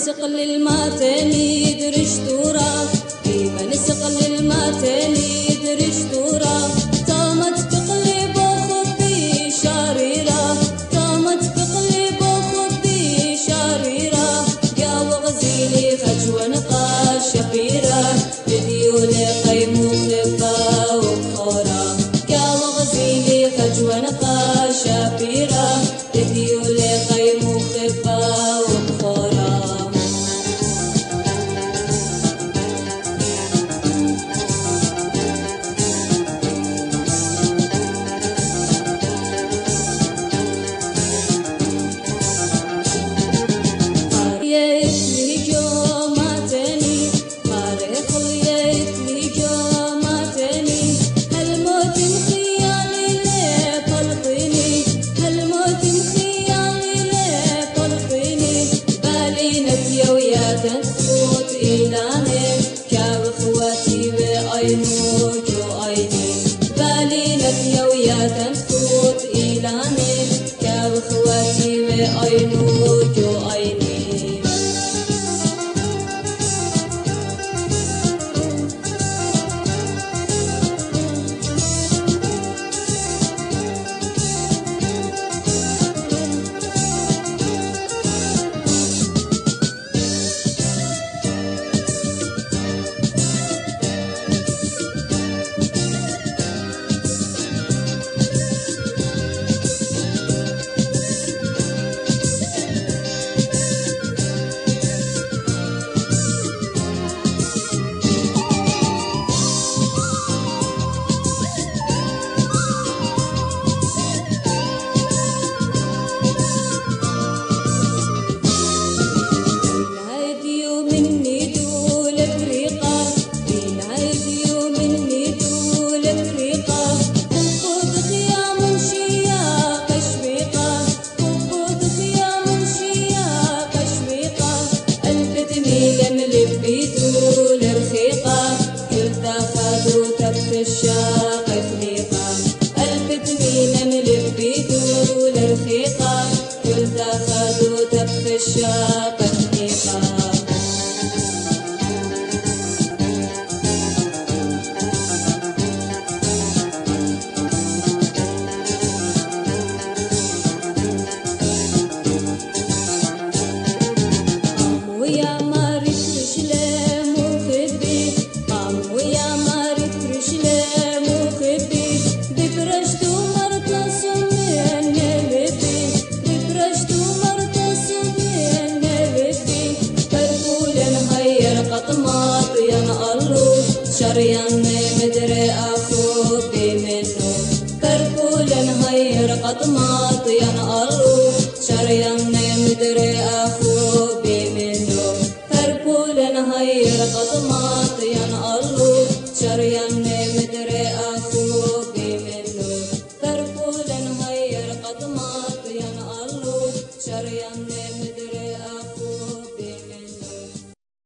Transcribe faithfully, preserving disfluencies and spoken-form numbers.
سقل الماتني درشتورا من سقل الماتني درشتورا تامت تقلب خبي شاريرا تامت تقلب خبي شاريرا يا وغزيلي خجوة نقا شفيرا بديولي قيمو خفا وبخورا يا وغزيلي خجوة نقا شفيرا بديولي قيمو خفا وبخورا تنفوت إلاني كاب خواتي وعينوك وعيني بالي نبيا ويا تنفوت إلاني كاب خواتي وعينوك وعيني الشاق فليقة ألف تميلة ملف بيدو للرفيقة كل تاخدو تبخ الشاق فليقة شريان مدري أخو بمنو كركولن هير قطماط ينقلو شريان مدري أخو بمنو كركولن هير قطماط ينقلو شريان مدري أخو بمنو كركولن هير قطماط ينقلو شريان